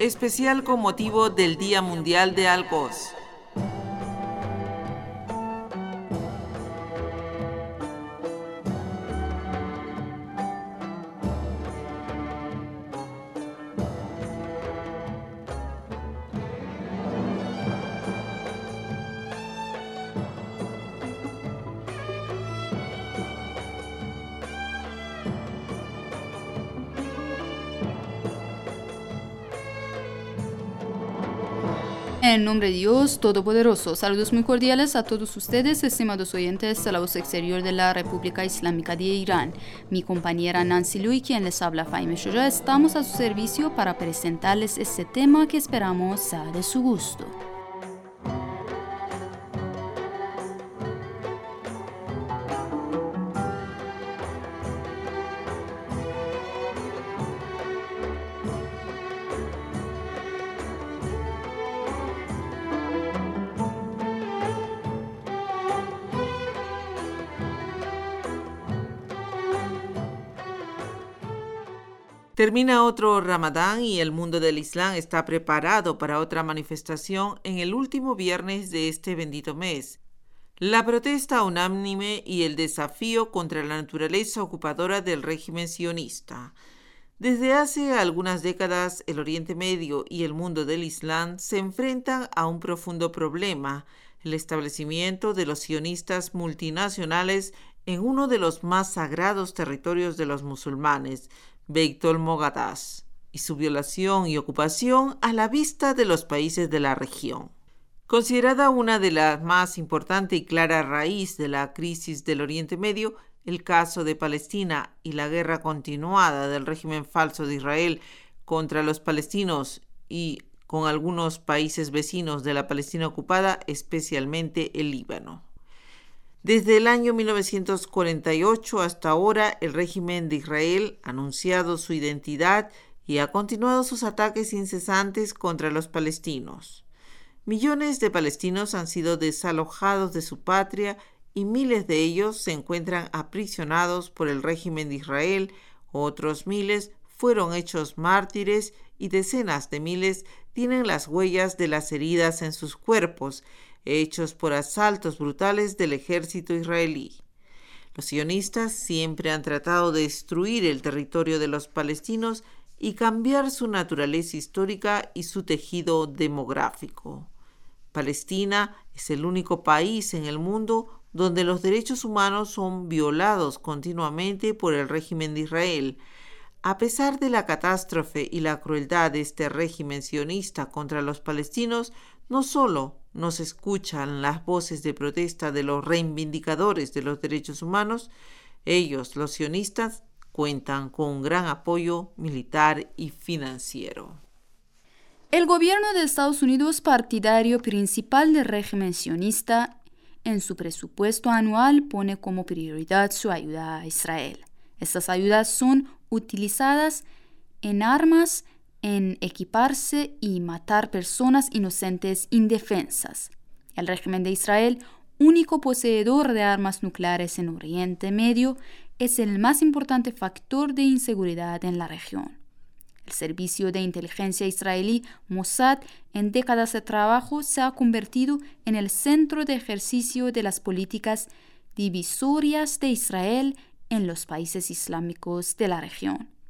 especial con motivo del Día Mundial de Al-Quds. En el nombre de Dios Todopoderoso, saludos muy cordiales a todos ustedes, estimados oyentes de la voz exterior de la República Islámica de Irán. Mi compañera Nancy Lui, quien les habla, Fahime Shoja, estamos a su servicio para presentarles este tema que esperamos sea de su gusto. Termina otro Ramadán y el mundo del Islam está preparado para otra manifestación en el último viernes de este bendito mes. La protesta unánime y el desafío contra la naturaleza ocupadora del régimen sionista. Desde hace algunas décadas, el Oriente Medio y el mundo del Islam se enfrentan a un profundo problema: el establecimiento de los sionistas multinacionales en uno de los más sagrados territorios de los musulmanes, Beit el-Muqaddas, y su violación y ocupación a la vista de los países de la región. Considerada una de las más importantes y clara raíz de la crisis del Oriente Medio, el caso de Palestina y la guerra continuada del régimen falso de Israel contra los palestinos y con algunos países vecinos de la Palestina ocupada, especialmente el Líbano. Desde el año 1948 hasta ahora, el régimen de Israel ha anunciado su identidad y ha continuado sus ataques incesantes contra los palestinos. Millones de palestinos han sido desalojados de su patria y miles de ellos se encuentran aprisionados por el régimen de Israel. Otros miles fueron hechos mártires y decenas de miles tienen las huellas de las heridas en sus cuerpos, hechos por asaltos brutales del ejército israelí. Los sionistas siempre han tratado de destruir el territorio de los palestinos y cambiar su naturaleza histórica y su tejido demográfico. Palestina es el único país en el mundo donde los derechos humanos son violados continuamente por el régimen de Israel. A pesar de la catástrofe y la crueldad de este régimen sionista contra los palestinos, no solo no se escuchan las voces de protesta de los reivindicadores de los derechos humanos, ellos, los sionistas, cuentan con un gran apoyo militar y financiero. El gobierno de Estados Unidos, partidario principal del régimen sionista, en su presupuesto anual pone como prioridad su ayuda a Israel. Estas ayudas son utilizadas en armas, en equiparse y matar personas inocentes indefensas. El régimen de Israel, único poseedor de armas nucleares en Oriente Medio, es el más importante factor de inseguridad en la región. El servicio de inteligencia israelí Mossad, en décadas de trabajo, se ha convertido en el centro de ejercicio de las políticas divisorias de Israel en los países islámicos de la región.